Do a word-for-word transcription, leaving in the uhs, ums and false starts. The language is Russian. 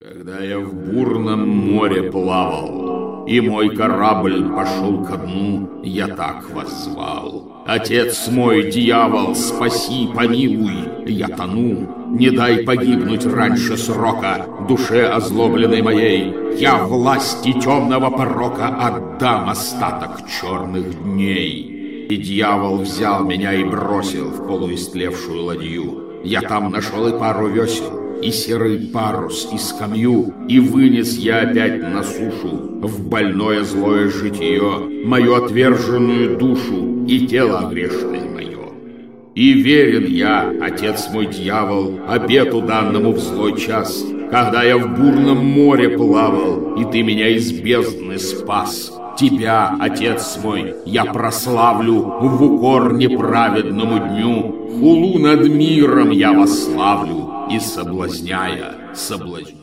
Когда я в бурном море плавал, и мой корабль пошел ко дну, я так воззвал: Отец мой, дьявол, спаси, помилуй, я тону. Не дай погибнуть раньше срока душе озлобленной моей. Я власти темного порока отдам остаток черных дней. И дьявол взял меня и бросил в полуистлевшую ладью. Я там нашел и пару весел, и серый парус, и скамью, и вынес я опять на сушу в больное злое житие мою отверженную душу и тело грешное мое. И верен я, отец мой дьявол, обету данному в злой час, когда я в бурном море плавал, и ты меня из бездны спас. Тебя, отец мой, я прославлю в укор неправедному дню, хулу над миром я восславлю, и соблазняя, соблазню.